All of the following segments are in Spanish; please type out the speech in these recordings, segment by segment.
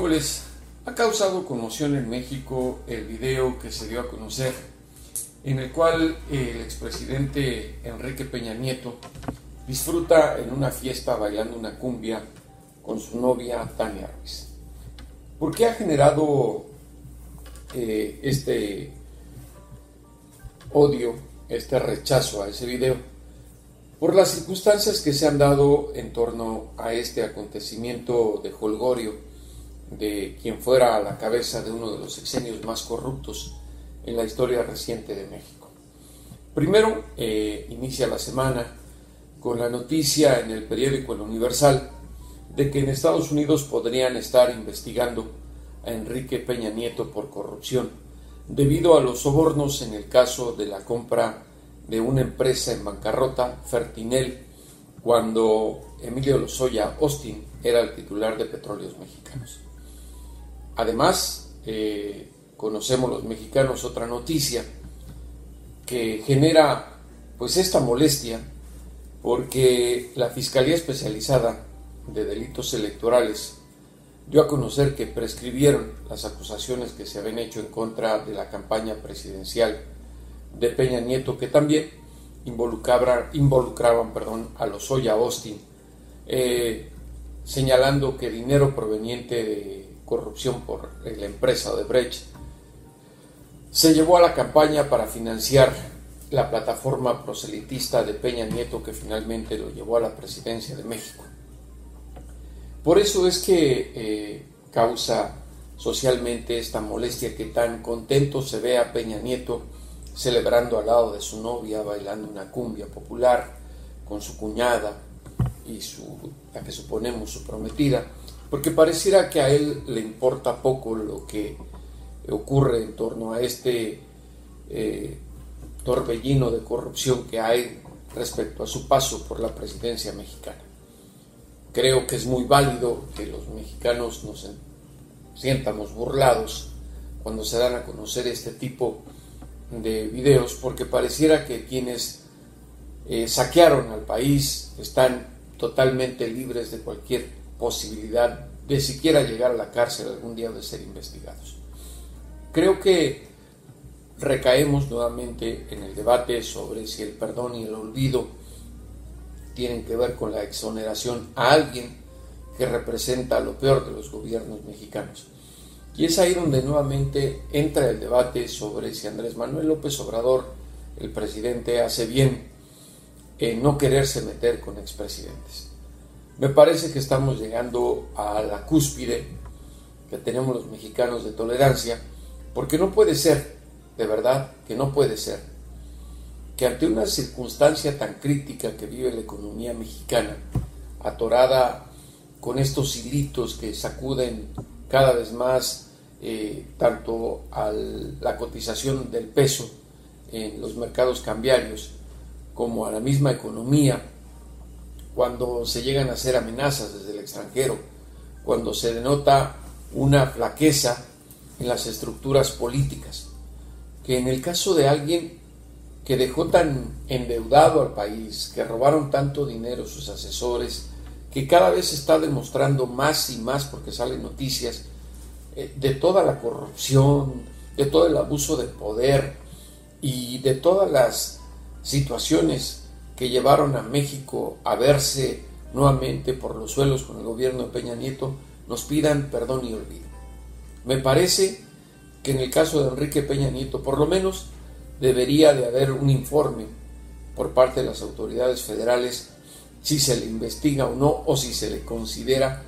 les ha causado conmoción en México el video que se dio a conocer en el cual el expresidente Enrique Peña Nieto disfruta en una fiesta bailando una cumbia con su novia Tania Ruiz. ¿Por qué ha generado este odio, este rechazo a ese video? Por las circunstancias que se han dado en torno a este acontecimiento de jolgorio de quien fuera a la cabeza de uno de los sexenios más corruptos en la historia reciente de México. Primero, inicia la semana con la noticia en el periódico El Universal de que en Estados Unidos podrían estar investigando a Enrique Peña Nieto por corrupción debido a los sobornos en el caso de la compra de una empresa en bancarrota, Fertinel, cuando Emilio Lozoya Austin era el titular de Petróleos Mexicanos. Además, conocemos los mexicanos otra noticia que genera pues esta molestia porque la Fiscalía Especializada de Delitos Electorales dio a conocer que prescribieron las acusaciones que se habían hecho en contra de la campaña presidencial de Peña Nieto, que también involucraban a Lozoya Austin, señalando que dinero proveniente de corrupción por la empresa Odebrecht se llevó a la campaña para financiar la plataforma proselitista de Peña Nieto que finalmente lo llevó a la presidencia de México. Por eso es que causa socialmente esta molestia que tan contento se ve a Peña Nieto celebrando al lado de su novia, bailando una cumbia popular con su cuñada y la que suponemos su prometida, porque pareciera que a él le importa poco lo que ocurre en torno a este torbellino de corrupción que hay respecto a su paso por la presidencia mexicana. Creo que es muy válido que los mexicanos nos sientamos burlados cuando se dan a conocer este tipo de videos, porque pareciera que quienes saquearon al país están totalmente libres de cualquier posibilidad de siquiera llegar a la cárcel algún día o de ser investigados. Creo que recaemos nuevamente en el debate sobre si el perdón y el olvido tienen que ver con la exoneración a alguien que representa lo peor de los gobiernos mexicanos. Y es ahí donde nuevamente entra el debate sobre si Andrés Manuel López Obrador, el presidente, hace bien en no quererse meter con expresidentes. Me parece que estamos llegando a la cúspide que tenemos los mexicanos de tolerancia, porque no puede ser, de verdad, que no puede ser, que ante una circunstancia tan crítica que vive la economía mexicana, atorada con estos hilitos que sacuden cada vez más tanto a la cotización del peso en los mercados cambiarios como a la misma economía, cuando se llegan a hacer amenazas desde el extranjero, cuando se denota una flaqueza en las estructuras políticas, que en el caso de alguien que dejó tan endeudado al país, que robaron tanto dinero sus asesores, que cada vez está demostrando más y más porque salen noticias de toda la corrupción, de todo el abuso de poder y de todas las situaciones que llevaron a México a verse nuevamente por los suelos con el gobierno de Peña Nieto, nos pidan perdón y olvido. Me parece que en el caso de Enrique Peña Nieto, por lo menos, debería de haber un informe por parte de las autoridades federales si se le investiga o no, o si se le considera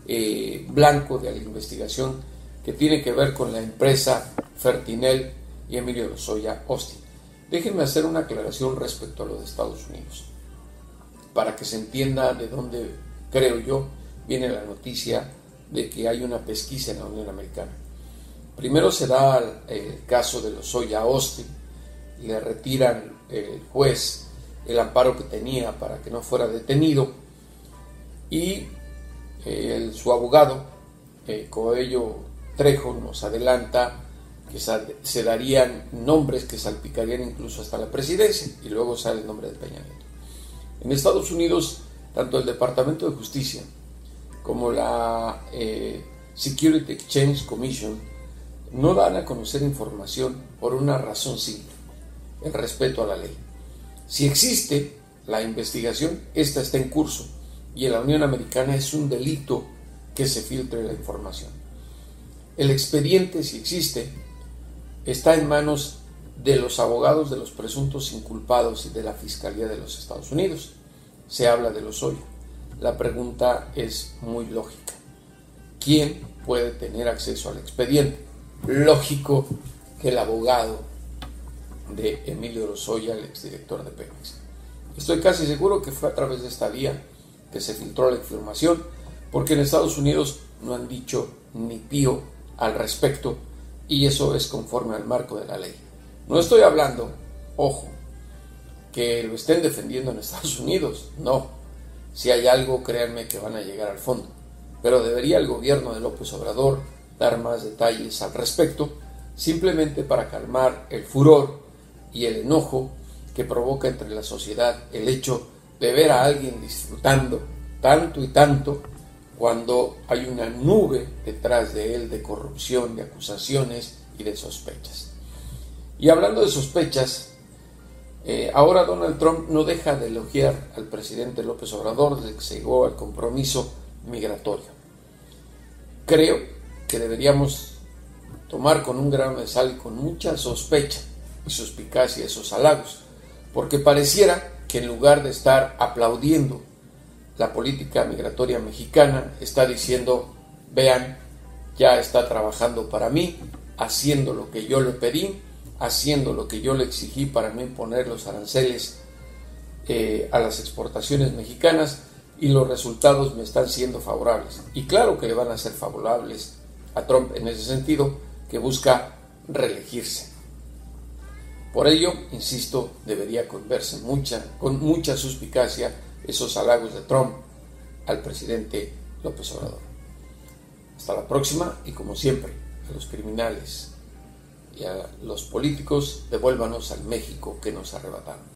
blanco de la investigación que tiene que ver con la empresa Fertinel y Emilio Lozoya Austin. Déjenme hacer una aclaración respecto a lo de Estados Unidos, para que se entienda de dónde, creo yo, viene la noticia de que hay una pesquisa en la Unión Americana. Primero se da el caso de Lozoya Austin, le retiran el juez el amparo que tenía para que no fuera detenido y su abogado, Coello Trejo, nos adelanta que se darían nombres que salpicarían incluso hasta la presidencia, y luego sale el nombre de Peña Nieto. En Estados Unidos, tanto el Departamento de Justicia como la Security Exchange Commission no dan a conocer información por una razón simple: el respeto a la ley. Si existe la investigación, esta está en curso, y en la Unión Americana es un delito que se filtre la información. El expediente, si existe, está en manos de los abogados de los presuntos inculpados y de la Fiscalía de los Estados Unidos. Se habla de Lozoya. La pregunta es muy lógica: ¿quién puede tener acceso al expediente? Lógico que el abogado de Emilio Lozoya, el exdirector de Pemex. Estoy casi seguro que fue a través de esta vía que se filtró la información, porque en Estados Unidos no han dicho ni pío al respecto, y eso es conforme al marco de la ley. No estoy hablando, ojo, que lo estén defendiendo en Estados Unidos, no. Si hay algo, créanme que van a llegar al fondo, pero debería el gobierno de López Obrador dar más detalles al respecto, simplemente para calmar el furor y el enojo que provoca entre la sociedad el hecho de ver a alguien disfrutando tanto y tanto cuando hay una nube detrás de él de corrupción, de acusaciones y de sospechas. Y hablando de sospechas, ahora Donald Trump no deja de elogiar al presidente López Obrador desde que se llegó al compromiso migratorio. Creo que deberíamos tomar con un grano de sal y con mucha sospecha y suspicacia esos halagos, porque pareciera que en lugar de estar aplaudiendo la política migratoria mexicana, está diciendo: vean, ya está trabajando para mí, haciendo lo que yo le pedí, haciendo lo que yo le exigí para no imponer los aranceles a las exportaciones mexicanas, y los resultados me están siendo favorables. Y claro que le van a ser favorables a Trump en ese sentido, que busca reelegirse. Por ello, insisto, debería verse con mucha suspicacia esos halagos de Trump al presidente López Obrador. Hasta la próxima, y como siempre, a los criminales y a los políticos, devuélvanos al México que nos arrebataron.